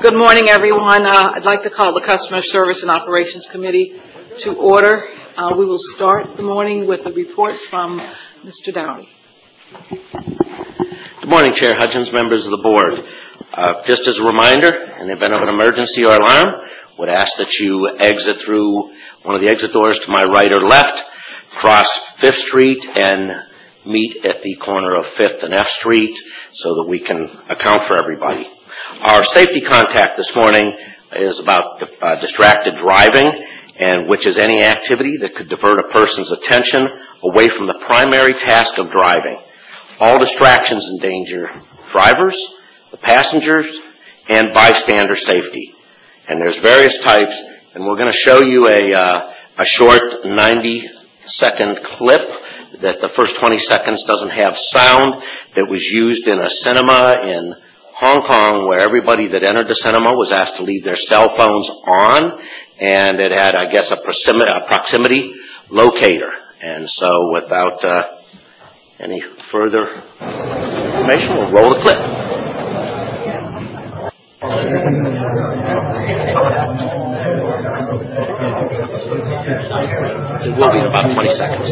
Good morning, everyone. I'd like to call the Customer Service and Operations Committee to order. We will start the morning with a report from Mr. Dowdy. Good morning, Chair Hudgens, members of the board. Just as a reminder, in the event of an emergency or alarm, would ask that you exit through one of the exit doors to my right or left, cross 5th Street, and meet at the corner of 5th and F Street so that we can account for everybody. Our safety contact this morning is about distracted driving, and which is any activity that could divert a person's attention away from the primary task of driving. All distractions endanger drivers, the passengers, and bystander safety. And there's various types, and we're going to show you a short 90-second clip that the first 20 seconds doesn't have sound, that was used in a cinema in Hong Kong where everybody that entered the cinema was asked to leave their cell phones on, and it had, I guess, a proximity locator. And so without any further information, we'll roll the clip. It will be in about 20 seconds.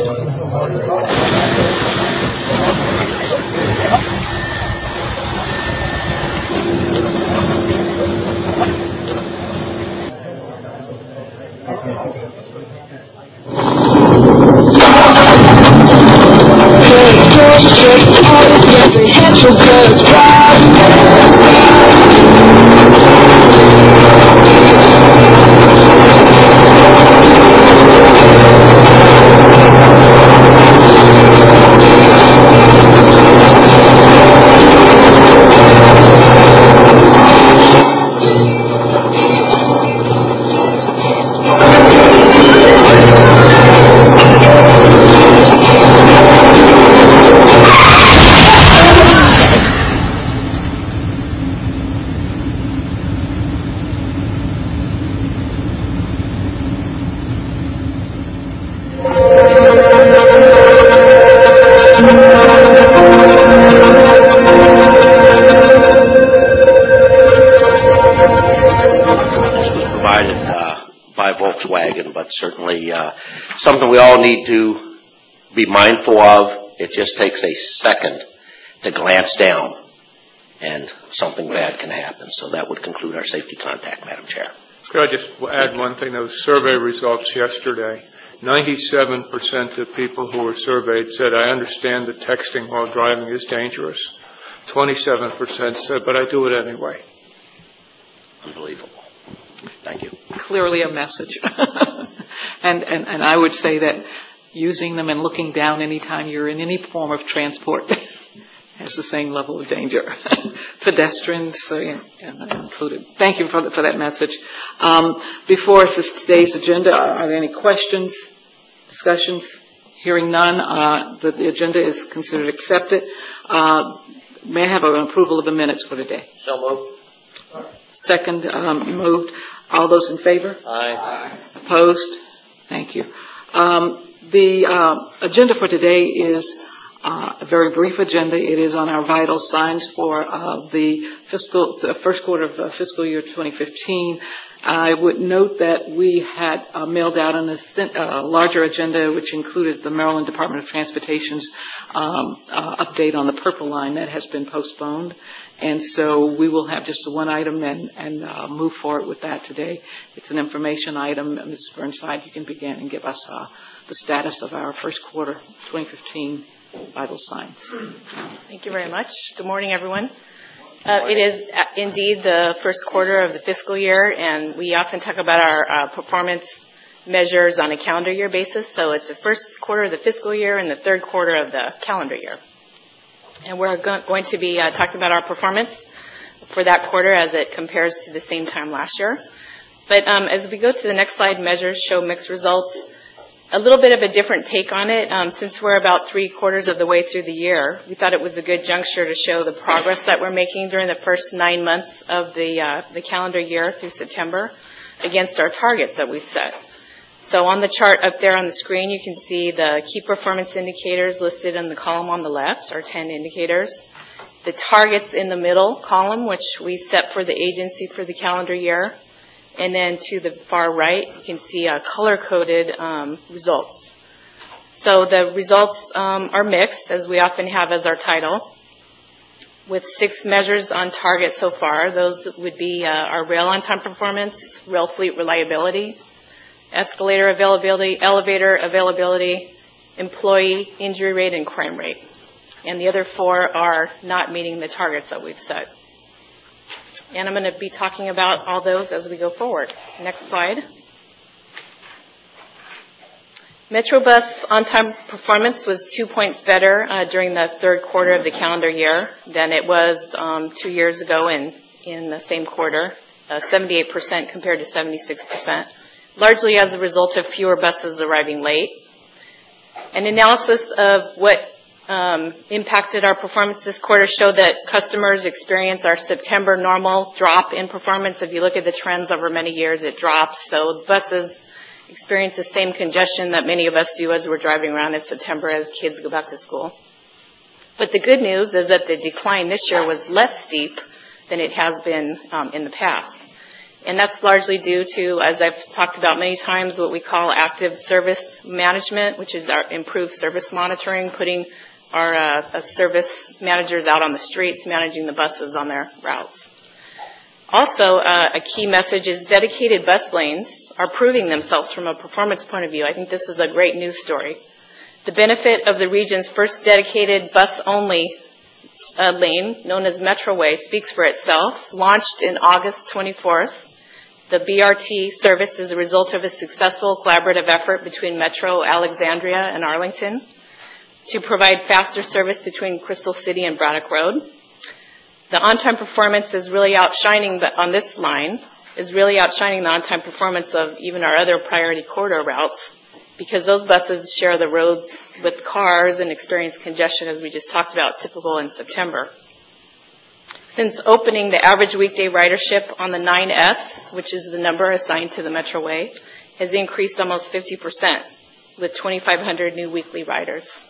Volkswagen, but certainly something we all need to be mindful of. It just takes a second to glance down and something bad can happen. So that would conclude our safety contact, Madam Chair. Could I just add one thing? Those survey results yesterday, 97% of people who were surveyed said, I understand that texting while driving is dangerous. 27% said, but I do it anyway. Unbelievable. Thank you. Clearly a message. and I would say that using them and looking down anytime you're in any form of transport has the same level of danger. Pedestrians included. Thank you for that message. Before us is today's agenda. Are there any questions, discussions? Hearing none, the agenda is considered accepted. May I have an approval of the minutes for today? So moved. Second, moved. All those in favor? Aye. Opposed? Thank you. The agenda for today is a very brief agenda. It is on our vital signs for the first quarter of fiscal year 2015. I would note that we had mailed out a larger agenda, which included the Maryland Department of Transportation's update on the Purple Line. That has been postponed. And so we will have just one item and move forward with that today. It's an information item. Ms. Burnside, you can begin and give us the status of our first quarter 2015 vital signs. Thank you very much. Good morning, everyone. It is indeed the first quarter of the fiscal year, and we often talk about our performance measures on a calendar year basis. So it's the first quarter of the fiscal year and the third quarter of the calendar year. And we're going to be talking about our performance for that quarter as it compares to the same time last year. But as we go to the next slide, measures show mixed results. A little bit of a different take on it. Since we're about 3/4 of the way through the year, we thought it was a good juncture to show the progress that we're making during the first 9 months of the calendar year through September against our targets that we've set. So on the chart up there on the screen, you can see the key performance indicators listed in the column on the left, our 10 indicators. the targets in the middle column, which we set for the agency for the calendar year. And then to the far right, you can see color-coded results. So the results are mixed, as we often have as our title, with 6 measures on target so far. Those would be our rail on-time performance, rail fleet reliability, escalator availability, elevator availability, employee injury rate, and crime rate. And the other 4 are not meeting the targets that we've set. And I'm going to be talking about all those as we go forward. Next slide. Metrobus on-time performance was 2 points better during the third quarter of the calendar year than it was 2 years ago in the same quarter, 78% compared to 76%, largely as a result of fewer buses arriving late. An analysis of what impacted our performance this quarter showed that customers experience our September normal drop in performance. If you look at the trends over many years, it drops. So buses experience the same congestion that many of us do as we're driving around in September as kids go back to school. But the good news is that the decline this year was less steep than it has been in the past. And that's largely due to, as I've talked about many times, what we call active service management, which is our improved service monitoring, putting our service managers out on the streets, managing the buses on their routes. Also, a key message is dedicated bus lanes are proving themselves from a performance point of view. I think this is a great news story. The benefit of the region's first dedicated bus-only lane, known as Metroway, speaks for itself. Launched in August 24th, the BRT service is a result of a successful collaborative effort between Metro Alexandria and Arlington to provide faster service between Crystal City and Braddock Road. The on-time performance is really outshining on this line, is really outshining the on-time performance of even our other priority corridor routes, because those buses share the roads with cars and experience congestion, as we just talked about, typical in September. Since opening, the average weekday ridership on the 9S, which is the number assigned to the Metroway, has increased almost 50%, with 2,500 new weekly riders.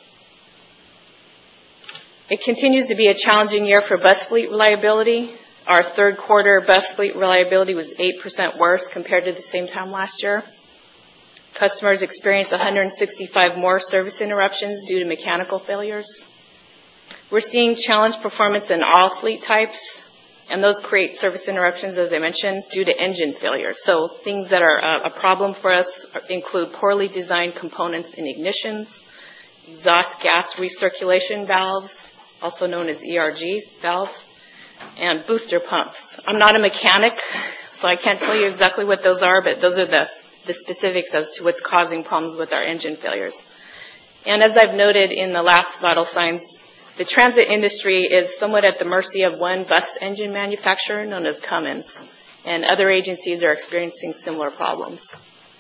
It continues to be a challenging year for bus fleet reliability. Our third quarter bus fleet reliability was 8% worse compared to the same time last year. Customers experienced 165 more service interruptions due to mechanical failures. We're seeing challenged performance in all fleet types, and those create service interruptions, as I mentioned, due to engine failures. So things that are a problem for us include poorly designed components in ignitions, exhaust gas recirculation valves, also known as ERG valves, and booster pumps. I'm not a mechanic, so I can't tell you exactly what those are, but those are the specifics as to what's causing problems with our engine failures. And as I've noted in the last vital signs, the transit industry is somewhat at the mercy of one bus engine manufacturer known as Cummins, and other agencies are experiencing similar problems.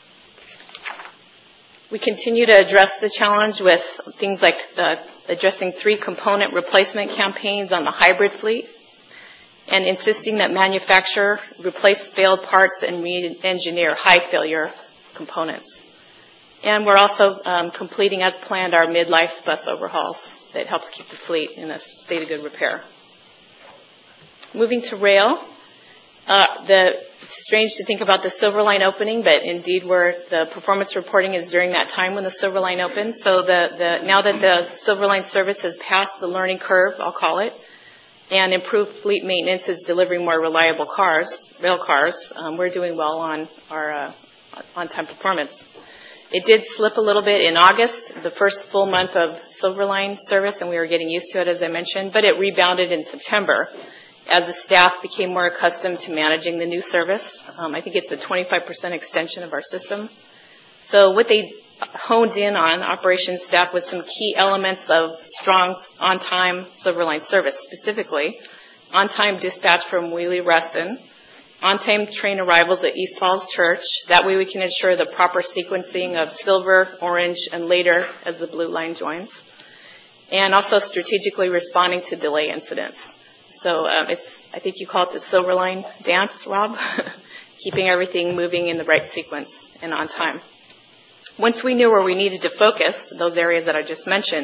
We continue to address the challenge with things like addressing 3 component replacement campaigns on the hybrid fleet and insisting that manufacturer replace failed parts and re-engineer high failure components. And we're also completing as planned our midlife bus overhauls that helps keep the fleet in a state of good repair. Moving to rail. It's strange to think about the Silver Line opening, but indeed the performance reporting is during that time when the Silver Line opens. So now that the Silver Line service has passed the learning curve, I'll call it, and improved fleet maintenance is delivering more reliable rail cars, we're doing well on our on-time performance. It did slip a little bit in August, the first full month of Silver Line service, and we were getting used to it, as I mentioned, but it rebounded in September as the staff became more accustomed to managing the new service. I think it's a 25% extension of our system. So what they honed in on, operations staff, was some key elements of strong on-time Silver Line service, specifically on-time dispatch from Wheelie-Reston, on-time train arrivals at East Falls Church. That way we can ensure the proper sequencing of silver, orange, and later as the blue line joins. And also strategically responding to delay incidents. So I think you call it the Silver Line dance, Rob, keeping everything moving in the right sequence and on time. Once we knew where we needed to focus, those areas that I just mentioned,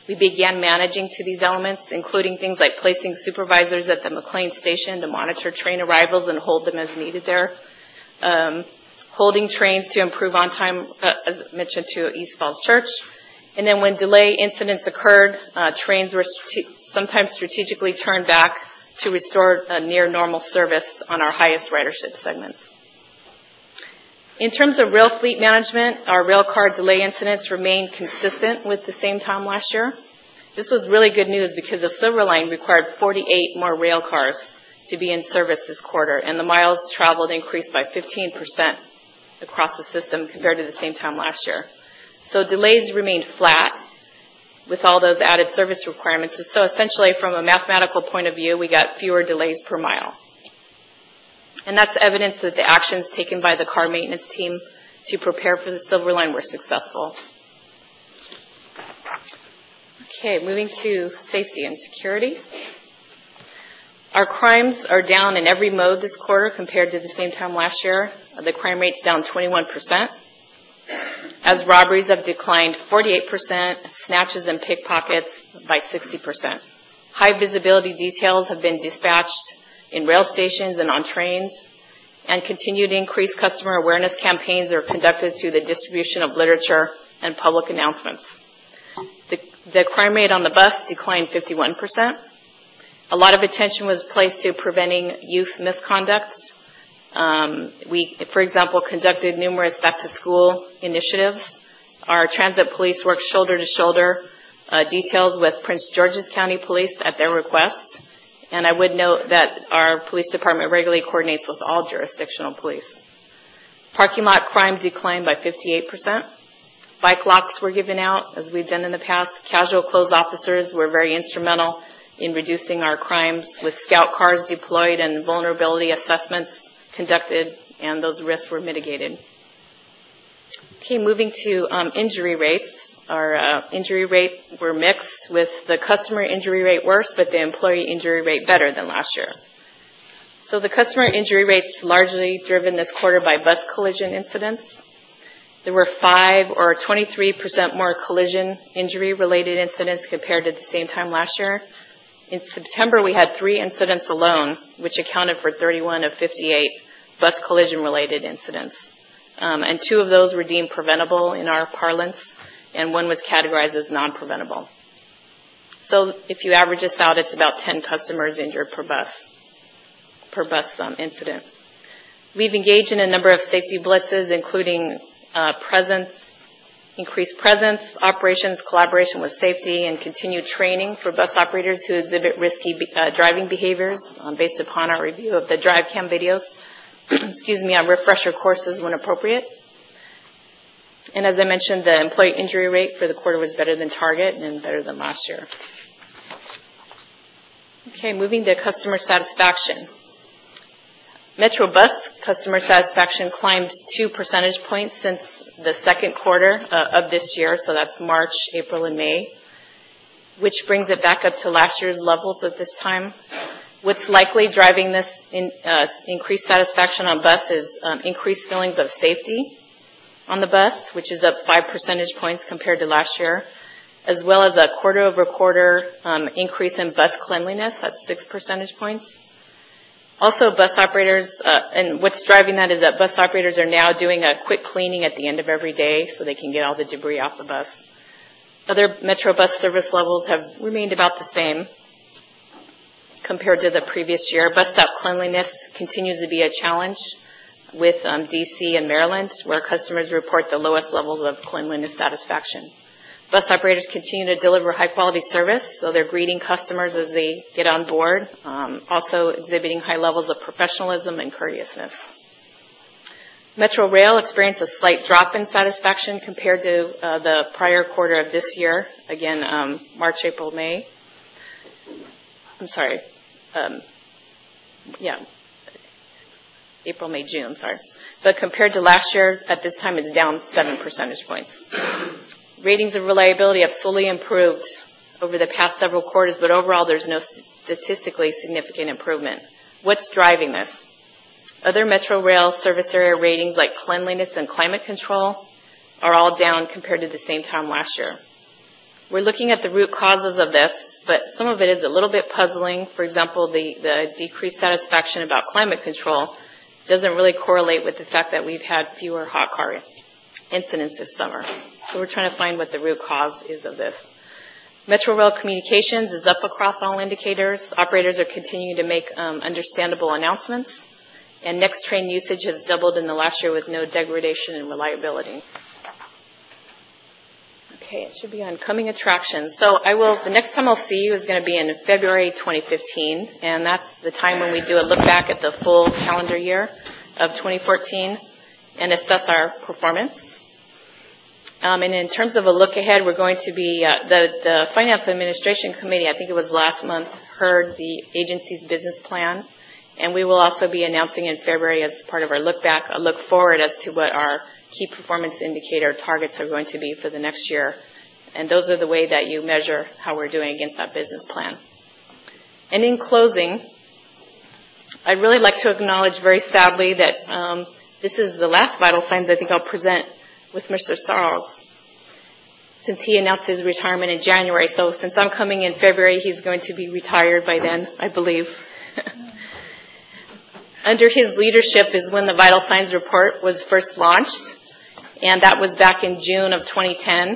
We began managing to these elements, including things like placing supervisors at the McLean station to monitor train arrivals and hold them as needed there. Holding trains to improve on time, as mentioned, to East Falls Church. And then when delay incidents occurred, trains were sometimes strategically turned back to restore a near normal service on our highest ridership segments. In terms of rail fleet management, our rail car delay incidents remained consistent with the same time last year. This was really good news because the Silver Line required 48 more rail cars to be in service this quarter, and the miles traveled increased by 15% across the system compared to the same time last year. So delays remained flat with all those added service requirements. So essentially, from a mathematical point of view, we got fewer delays per mile. And that's evidence that the actions taken by the car maintenance team to prepare for the Silver Line were successful. Okay, moving to safety and security. Our crimes are down in every mode this quarter compared to the same time last year. The crime rate's down 21%, as robberies have declined 48%, snatches and pickpockets by 60%. High visibility details have been dispatched in rail stations and on trains, and continued increased customer awareness campaigns are conducted through the distribution of literature and public announcements. The crime rate on the bus declined 51%. A lot of attention was placed to preventing youth misconduct. We, for example, conducted numerous back-to-school initiatives. Our transit police worked shoulder to shoulder details with Prince George's County Police at their request. And I would note that our police department regularly coordinates with all jurisdictional police. Parking lot crime declined by 58%. Bike locks were given out, as we've done in the past. Casual clothes officers were very instrumental in reducing our crimes, with scout cars deployed and vulnerability assessments conducted, and those risks were mitigated. Okay, moving to injury rates. Our injury rate were mixed, with the customer injury rate worse, but the employee injury rate better than last year. So the customer injury rate's largely driven this quarter by bus collision incidents. There were 5 or 23% more collision injury-related incidents compared to the same time last year. In September, we had 3 incidents alone, which accounted for 31 of 58 bus collision-related incidents. And 2 of those were deemed preventable in our parlance, and 1 was categorized as non-preventable. So if you average this out, it's about 10 customers injured per bus incident. We've engaged in a number of safety blitzes, including increased presence, operations, collaboration with safety, and continued training for bus operators who exhibit risky driving behaviors based upon our review of the drive cam videos. On refresher courses when appropriate. And as I mentioned, the employee injury rate for the quarter was better than target and better than last year. Okay, moving to customer satisfaction. Metro Bus customer satisfaction climbed 2 percentage points since the second quarter of this year, so that's March, April, and May, which brings it back up to last year's levels at this time. What's likely driving this increased satisfaction on bus is increased feelings of safety on the bus, which is up 5 percentage points compared to last year, as well as a quarter-over-quarter increase in bus cleanliness. That's 6 percentage points. Also, bus operators, and what's driving that is that bus operators are now doing a quick cleaning at the end of every day so they can get all the debris off the bus. Other Metro Bus service levels have remained about the same compared to the previous year. Bus stop cleanliness continues to be a challenge with DC and Maryland, where customers report the lowest levels of cleanliness satisfaction. Bus operators continue to deliver high-quality service, so they're greeting customers as they get on board, also exhibiting high levels of professionalism and courteousness. Metro Rail experienced a slight drop in satisfaction compared to the prior quarter of this year, again, March, April, May. I'm sorry. April, May, June, sorry. But compared to last year, at this time, it's down 7 percentage points. Ratings of reliability have slowly improved over the past several quarters, but overall there's no statistically significant improvement. What's driving this? Other Metro Rail service area ratings like cleanliness and climate control are all down compared to the same time last year. We're looking at the root causes of this, but some of it is a little bit puzzling. For example, the decreased satisfaction about climate control doesn't really correlate with the fact that we've had fewer hot car incidents this summer. So we're trying to find what the root cause is of this. Metro Rail communications is up across all indicators. Operators are continuing to make understandable announcements. And next train usage has doubled in the last year with no degradation in reliability. Okay, it should be on coming attractions. So the next time I'll see you is going to be in February 2015, and that's the time when we do a look back at the full calendar year of 2014 and assess our performance. And in terms of a look ahead, we're going to be, the Finance Administration Committee, I think it was last month, heard the agency's business plan, and we will also be announcing in February as part of our look back, a look forward as to what our key performance indicator targets are going to be for the next year. And those are the way that you measure how we're doing against that business plan. And in closing, I'd really like to acknowledge very sadly that this is the last Vital Signs I think I'll present with Mr. Sarles, since he announced his retirement in January. So since I'm coming in February, he's going to be retired by then, I believe. Under his leadership is when the Vital Signs report was first launched, and that was back in June of 2010.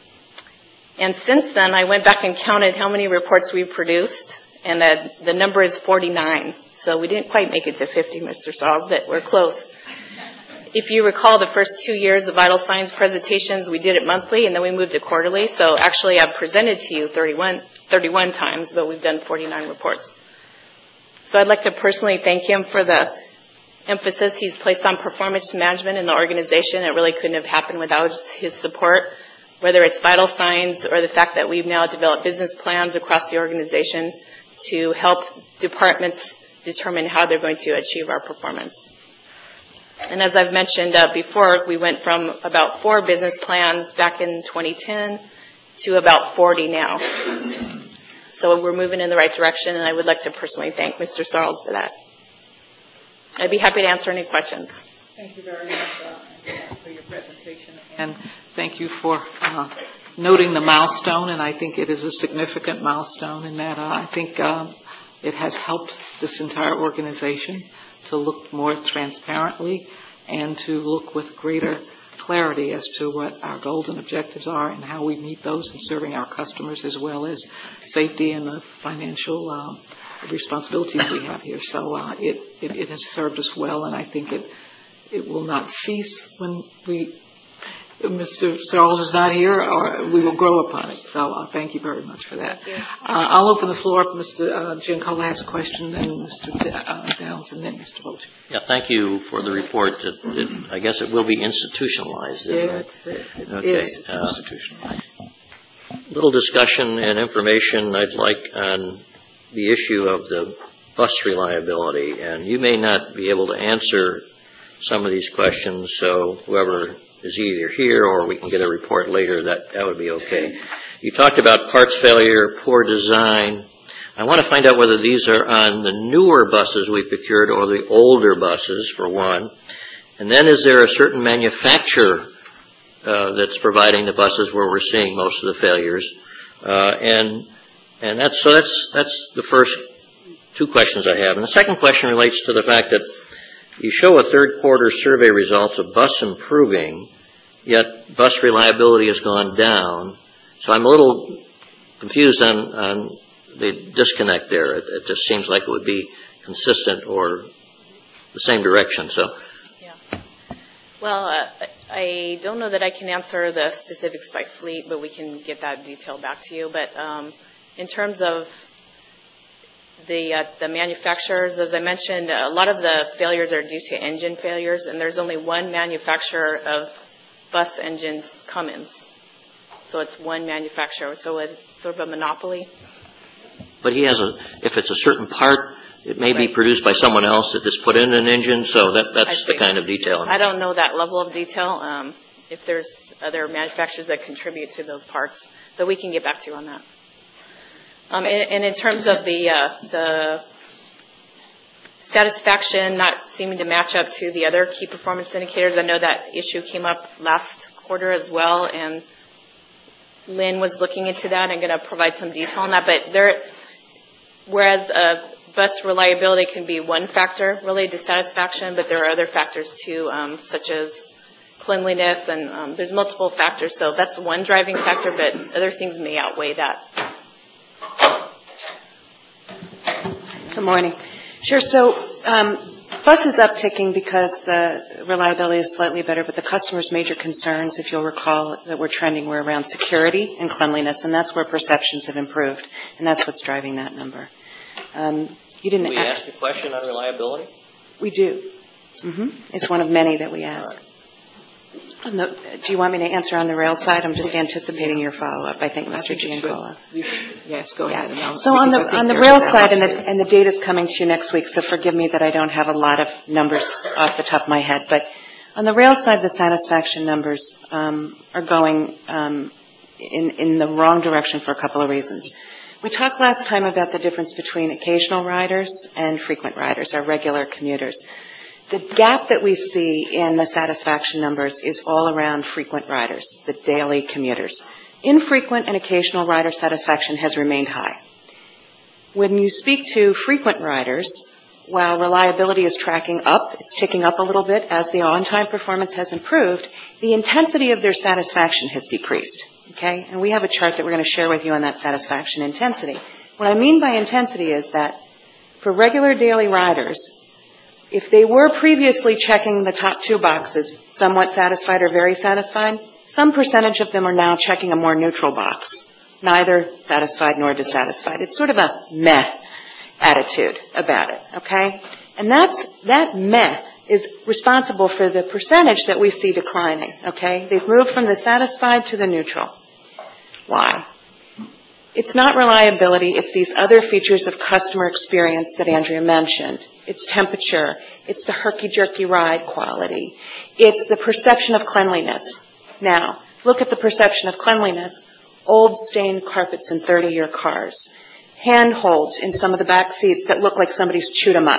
And since then, I went back and counted how many reports we produced, and the number is 49. So we didn't quite make it to 50, Mr. Sarles, but we're close. If you recall, the first 2 years of Vital Signs presentations, we did it monthly, and then we moved to quarterly. So actually, I've presented to you 31 times, but we've done 49 reports. So I'd like to personally thank him for the emphasis he's placed on performance management in the organization. It really couldn't have happened without his support, whether it's Vital Signs or the fact that we've now developed business plans across the organization to help departments determine how they're going to achieve our performance. And as I've mentioned before, we went from about 4 business plans back in 2010 to about 40 now. So we're moving in the right direction, and I would like to personally thank Mr. Sarles for that. I'd be happy to answer any questions. Thank you very much for your presentation, and thank you for noting the milestone, and I think it is a significant milestone in that I think it has helped this entire organization to look more transparently and to look with greater clarity as to what our goals and objectives are and how we meet those in serving our customers, as well as safety and the financial responsibilities we have here. So it has served us well, and I think it will not cease when Mr. Sarles is not here, or we will grow upon it. So thank you very much for that. I'll open the floor up. Mr. Giancola has a question, then Mr. Downs, and then Mr. Volcher. Yeah, thank you for the report. I guess it will be institutionalized. Yeah, it is institutionalized. Little discussion and information I'd like on the issue of the bus reliability. And you may not be able to answer some of these questions, so whoever is either here or we can get a report later, that would be okay. You talked about parts failure, poor design. I want to find out whether these are on the newer buses we procured or the older buses, for one. And then is there a certain manufacturer that's providing the buses where we're seeing most of the failures? And that's the first 2 questions I have. And the second question relates to the fact that you show a third quarter survey results of bus improving, yet bus reliability has gone down. So I'm a little confused on the disconnect there. It just seems like it would be consistent or the same direction. So, yeah. Well, I don't know that I can answer the specifics by fleet, but we can get that detail back to you. But in terms of the manufacturers, as I mentioned, a lot of the failures are due to engine failures, and there's only one manufacturer of bus engines, Cummins. So it's one manufacturer. So it's sort of a monopoly. but he has if it's a certain part, it may be produced by someone else that is put in an engine. So that's the kind of detail. I don't know that level of detail. If there's other manufacturers that contribute to those parts, but we can get back to you on that. And in terms of the satisfaction not seeming to match up to the other key performance indicators, I know that issue came up last quarter as well, and Lynn was looking into that and going to provide some detail on that. But whereas bus reliability can be one factor related to satisfaction, but there are other factors too, such as cleanliness, and there's multiple factors. So that's one driving factor, but other things may outweigh that. Good morning. Sure. So bus is upticking because the reliability is slightly better, but the customer's major concerns, if you'll recall, that we're trending were around security and cleanliness, and that's where perceptions have improved, and that's what's driving that number. You didn't Do we ask a question on reliability? We do. It's one of many that we ask. No, do you want me to answer on the rail side? I'm just anticipating your follow-up, I think, Mr. Giancola. Yes, go ahead. Yeah. So on the rail side, and the data's coming to you next week, so forgive me that I don't have a lot of numbers off the top of my head. But on the rail side, the satisfaction numbers are going in the wrong direction for a couple of reasons. We talked last time about the difference between occasional riders and frequent riders, our regular commuters. The gap that we see in the satisfaction numbers is all around frequent riders, the daily commuters. Infrequent and occasional rider satisfaction has remained high. When you speak to frequent riders, while reliability is tracking up, it's ticking up a little bit as the on-time performance has improved, the intensity of their satisfaction has decreased. Okay? And we have a chart that we're going to share with you on that satisfaction intensity. What I mean by intensity is that for regular daily riders, if they were previously checking the top two boxes, somewhat satisfied or very satisfied, some percentage of them are now checking a more neutral box, neither satisfied nor dissatisfied. It's sort of a meh attitude about it, okay? And that meh is responsible for the percentage that we see declining, okay? They've moved from the satisfied to the neutral. Why? It's not reliability, it's these other features of customer experience that Andrea mentioned. It's temperature, it's the herky-jerky ride quality, it's the perception of cleanliness. Now, look at the perception of cleanliness. Old stained carpets in 30-year cars, handholds in some of the back seats that look like somebody's chewed them up.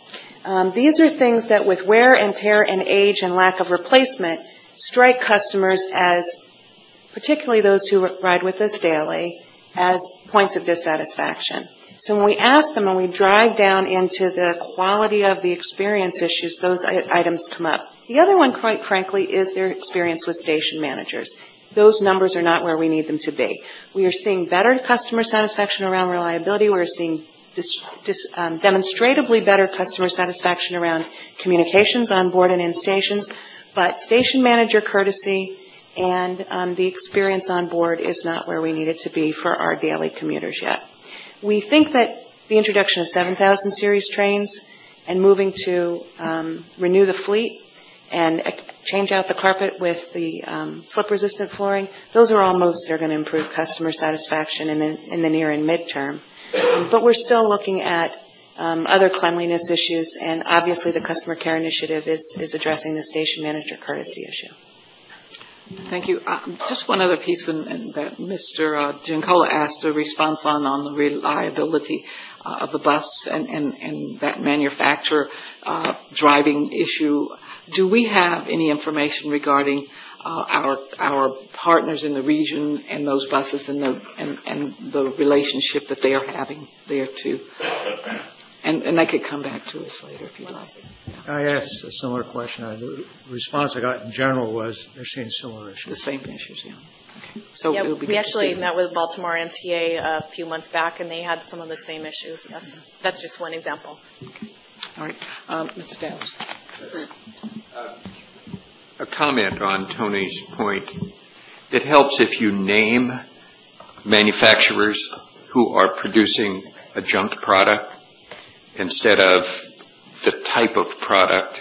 These are things that with wear and tear and age and lack of replacement strike customers as, particularly those who ride with us daily, as points of dissatisfaction. So when we ask them and we drive down into the quality of the experience issues, those items come up. The other one, quite frankly, is their experience with station managers. Those numbers are not where we need them to be. We are seeing better customer satisfaction around reliability. We're seeing demonstrably better customer satisfaction around communications on board and in stations, but station manager courtesy and the experience on board is not where we need it to be for our daily commuters yet. We think that the introduction of 7000 series trains and moving to renew the fleet and change out the carpet with the slip-resistant flooring, those are all moves that are going to improve customer satisfaction in the near and midterm. But we're still looking at other cleanliness issues, and obviously the customer care initiative is addressing the station manager courtesy issue. Thank you. Just one other piece that Mr. Giancola asked a response on the reliability of the bus and that manufacturer driving issue. Do we have any information regarding our partners in the region and those buses and the relationship that they are having there too? And they could come back to us later if you'd like. I asked a similar question. The response I got in general was they're seeing similar issues. The same issues, yeah. Okay. So yeah, it'll be we actually met with Baltimore MTA a few months back, and they had some of the same issues. Yes, that's just one example. Okay. All right. Mr. Downs. A comment on Tony's point. It helps if you name manufacturers who are producing a junk product instead of the type of product.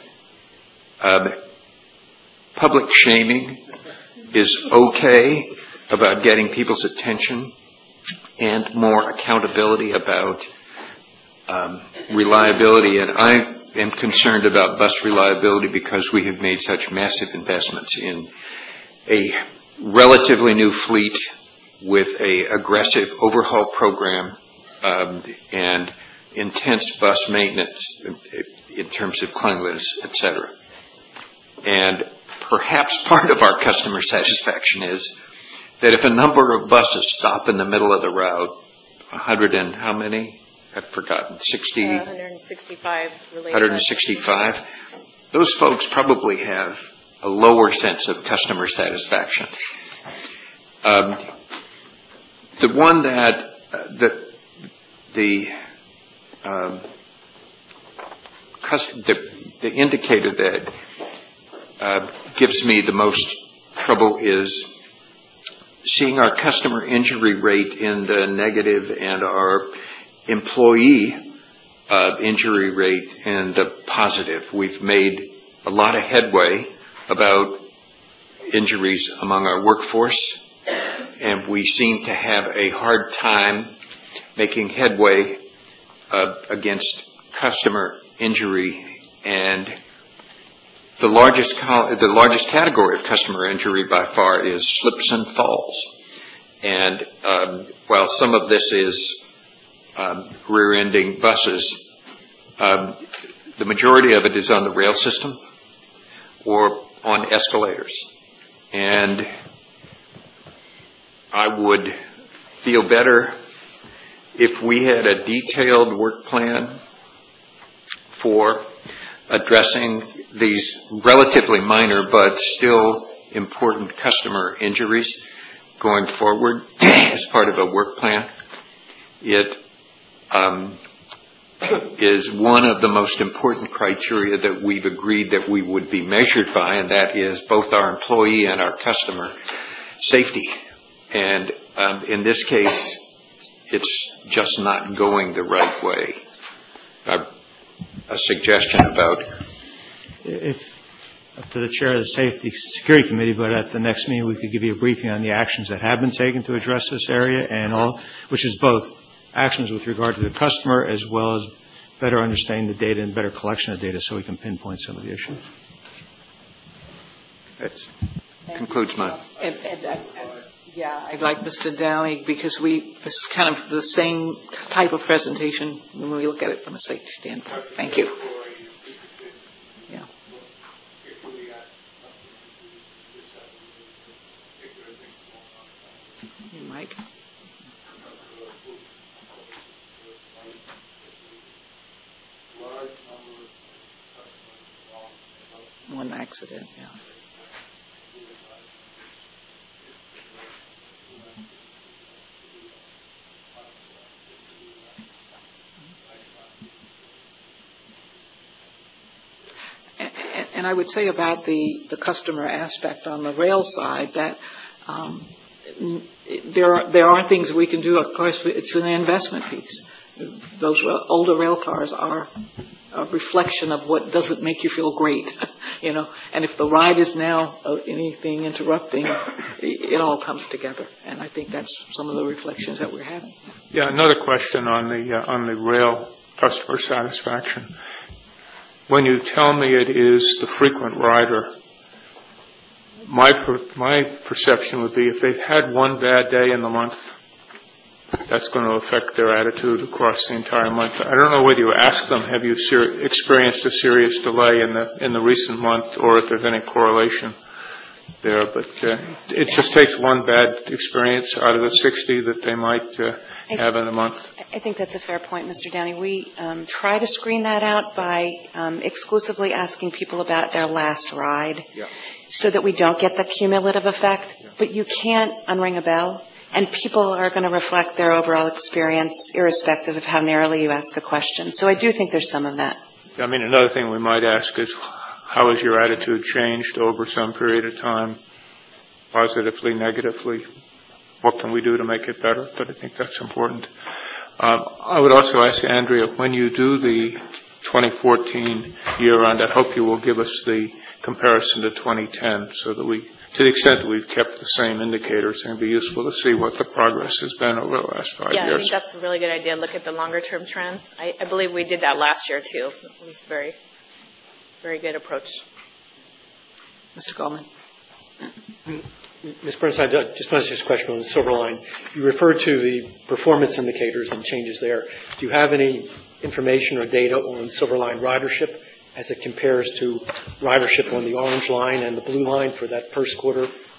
Public shaming is okay about getting people's attention, and more accountability about reliability. And I am concerned about bus reliability because we have made such massive investments in a relatively new fleet with an aggressive overhaul program and intense bus maintenance in terms of cleanliness, et cetera. And perhaps part of our customer satisfaction is that if a number of buses stop in the middle of the route, 100 and how many? I've forgotten, 165 related. 165. Those folks probably have a lower sense of customer satisfaction. The one that the indicator that gives me the most trouble is seeing our customer injury rate in the negative and our employee injury rate in the positive. We've made a lot of headway about injuries among our workforce, and we seem to have a hard time making headway against customer injury. And the largest category of customer injury by far is slips and falls. And while some of this is rear-ending buses, the majority of it is on the rail system or on escalators. And I would feel better if we had a detailed work plan for addressing these relatively minor but still important customer injuries going forward as part of a work plan. It is one of the most important criteria that we've agreed that we would be measured by, and that is both our employee and our customer safety. And in this case, it's just not going the right way. A suggestion about... If up to the chair of the Safety Security Committee, but at the next meeting we could give you a briefing on the actions that have been taken to address this area, and all, which is both actions with regard to the customer as well as better understanding the data and better collection of data so we can pinpoint some of the issues. That concludes mine. Yeah, I'd like Mr. Downey, because this is kind of the same type of presentation when we look at it from a safety standpoint. Thank you. Yeah. Mike? One accident, yeah. And I would say about the customer aspect on the rail side that there are things we can do. Of course, it's an investment piece. Those older rail cars are a reflection of what doesn't make you feel great, you know. And if the ride is now anything interrupting, it all comes together. And I think that's some of the reflections that we're having. Yeah, another question on the rail customer satisfaction. When you tell me it is the frequent rider, my perception would be if they've had one bad day in the month, that's going to affect their attitude across the entire month. I don't know whether you ask them, have you experienced a serious delay in the recent month, or if there's any correlation there. But it just takes one bad experience out of the 60 that they might have in a month. I think that's a fair point, Mr. Downey. We try to screen that out by exclusively asking people about their last ride, so that we don't get the cumulative effect. But you can't unring a bell, and people are going to reflect their overall experience irrespective of how narrowly you ask a question. So I do think there's some of that. I mean, another thing we might ask is, how has your attitude changed over some period of time, positively, negatively? What can we do to make it better? But I think that's important. I would also ask Andrea, when you do the 2014 year-round, I hope you will give us the comparison to 2010 so that we, to the extent that we've kept the same indicators, it would be useful to see what the progress has been over the last 5 years. Yeah, I think that's a really good idea. Look at the longer-term trend. I believe we did that last year, too. It was a very, very good approach. Mr. Goldman. Ms. Bernstein, just want to ask a question on the Silver Line. You referred to the performance indicators and changes there. Do you have any information or data on Silver Line ridership as it compares to ridership on the Orange Line and the Blue Line for that first quarter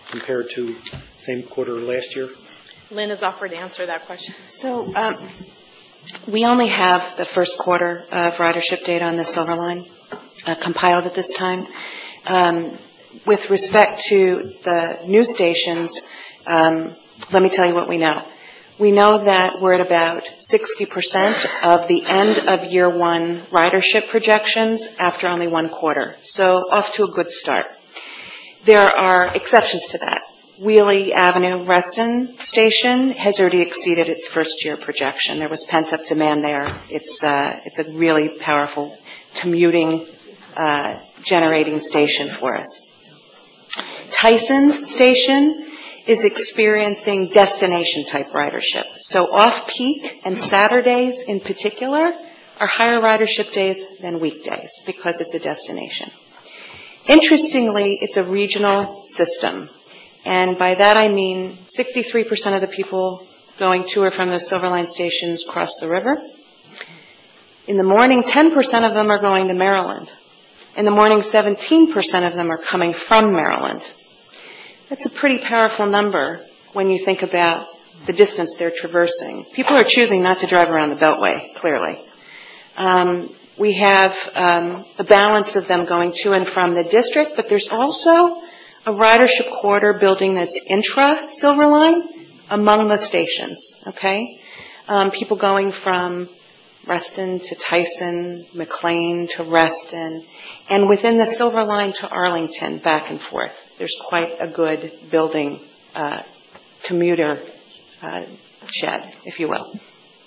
compared to same quarter last year? Lynn has offered to answer that question. So we only have the first quarter of ridership data on the Silver Line compiled at this time. With respect to the new stations, let me tell you what we know. We know that we're at about 60% of the end of year one ridership projections after only one quarter. So off to a good start. There are exceptions to that. Wheelie Avenue Reston Station has already exceeded its first year projection. There was pent-up demand there. It's a really powerful commuting generating station for us. Tyson's Station is experiencing destination-type ridership. So off-peak and Saturdays in particular are higher ridership days than weekdays because it's a destination. Interestingly, it's a regional system. And by that I mean 63% of the people going to or from the Silver Line stations cross the river. In the morning, 10% of them are going to Maryland. In the morning, 17% of them are coming from Maryland. That's a pretty powerful number when you think about the distance they're traversing. People are choosing not to drive around the Beltway, clearly. We have a balance of them going to and from the district, but there's also a ridership corridor building that's intra-Silver Line among the stations, okay? People going from Reston to Tyson, McLean to Reston, and within the Silver Line to Arlington, back and forth. There's quite a good building commuter shed, if you will.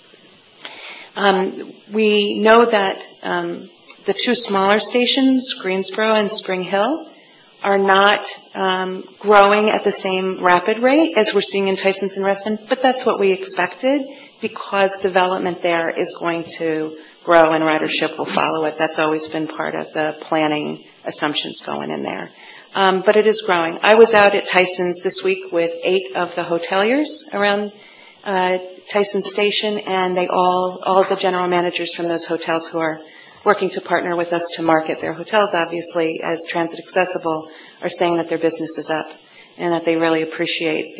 We know that the two smaller stations, Greensboro and Spring Hill, are not growing at the same rapid rate as we're seeing in Tysons and Reston, but that's what we expected because development there is going to grow and ridership will follow it. That's always been part of the planning assumptions going in there. But it is growing. I was out at Tysons this week with 8 of the hoteliers around Tyson Station, and they all of the general managers from those hotels who are working to partner with us to market their hotels, obviously, as transit accessible, are saying that their business is up and that they really appreciate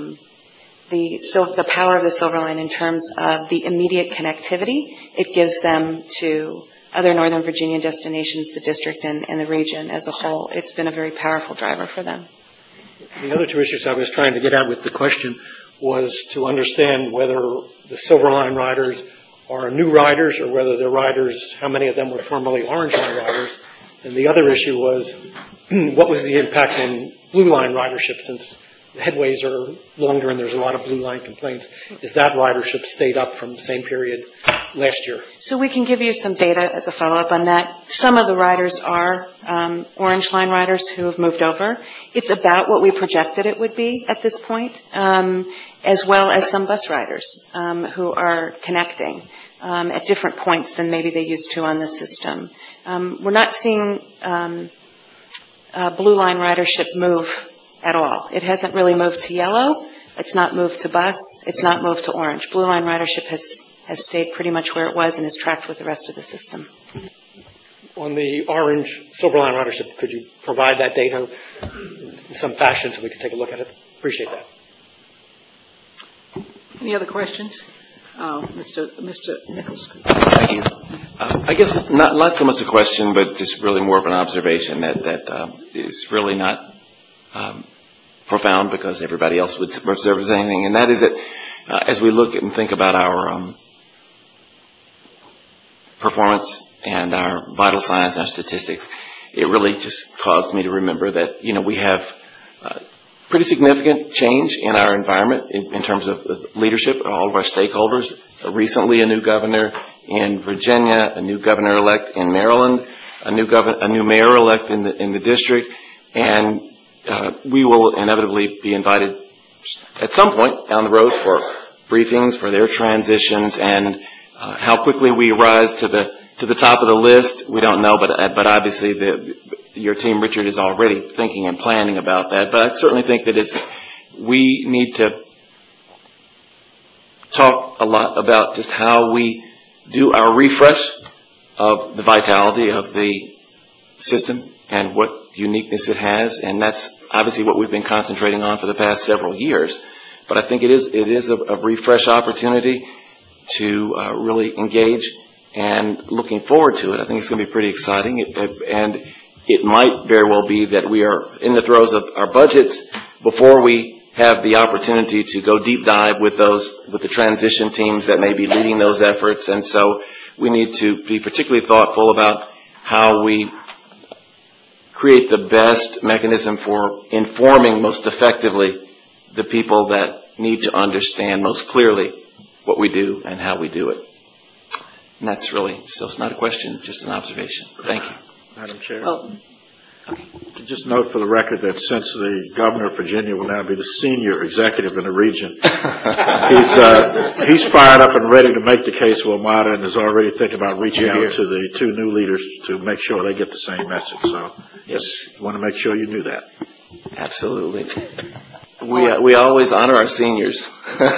the power of the Silver Line in terms of the immediate connectivity it gives them to other Northern Virginia destinations, the district, and the region as a whole. It's been a very powerful driver for them. The other two issues I was trying to get at with the question was to understand whether the Silver Line riders are new riders or whether they're riders, how many of them were formerly Orange Line riders. And the other issue was what was the impact on Blue Line ridership since the headways are longer and there's a lot of Blue Line complaints. Is that ridership stayed up from the same period last year? So we can give you some data as a follow-up on that. Some of the riders are Orange Line riders who have moved over. It's about what we projected it would be at this point, as well as some bus riders who are connecting at different points than maybe they used to on the system. We're not seeing Blue Line ridership move at all. It hasn't really moved to yellow. It's not moved to bus. It's not moved to orange. Blue Line ridership has stayed pretty much where it was and is tracked with the rest of the system. On the Orange Silver Line ridership, could you provide that data in some fashion so we can take a look at it? Appreciate that. Any other questions? Mr. Nichols. Thank you. I guess not so much a question, but just really more of an observation that is really not profound because everybody else would observe as anything, and that is that as we look and think about our performance and our vital signs and our statistics, it really just caused me to remember that, we have pretty significant change in our environment in terms of leadership, all of our stakeholders. Recently, a new governor in Virginia, a new governor-elect in Maryland, a new mayor-elect in the district, and we will inevitably be invited at some point down the road for briefings, for their transitions, and how quickly we rise to the top of the list, we don't know, but obviously your team, Richard, is already thinking and planning about that. But I certainly think that we need to talk a lot about just how we do our refresh of the vitality of the system and what uniqueness it has, and that's obviously what we've been concentrating on for the past several years. But I think it is a refresh opportunity to really engage, and looking forward to it. I think it's going to be pretty exciting, and it might very well be that we are in the throes of our budgets before we have the opportunity to go deep dive with the transition teams that may be leading those efforts. And so we need to be particularly thoughtful about how we create the best mechanism for informing most effectively the people that need to understand most clearly what we do and how we do it. And that's really, so it's not a question, just an observation. Thank you. Madam Chair. Well, Just note for the record that since the governor of Virginia will now be the senior executive in the region, he's fired up and ready to make the case for WMATA and is already thinking about reaching out to the two new leaders to make sure they get the same message. So just want to make sure you knew that. Absolutely. We always honor our seniors.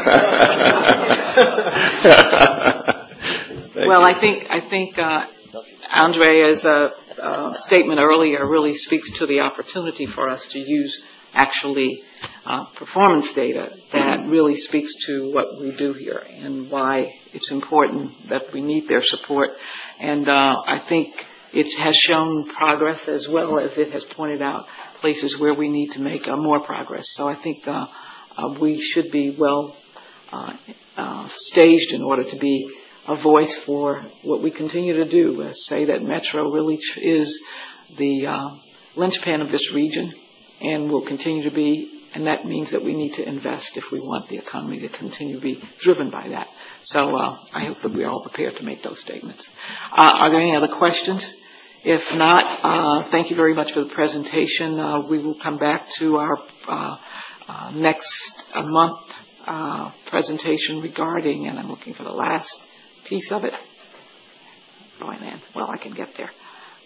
well, I think Andrea's statement earlier really speaks to the opportunity for us to use actually performance data that really speaks to what we do here and why it's important that we need their support. And I think it has shown progress as well as it has pointed out places where we need to make more progress. So I think we should be well staged in order to be a voice for what we continue to do, say that Metro really is the linchpin of this region and will continue to be, and that means that we need to invest if we want the economy to continue to be driven by that. So I hope that we're all prepared to make those statements. Are there any other questions? If not, thank you very much for the presentation. We will come back to our next month presentation regarding, and I'm looking for the last piece of it. Oh, man. Well, I can get there.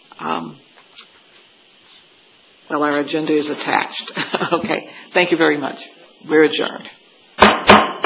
Well, our agenda is attached. Okay. Thank you very much. We're adjourned.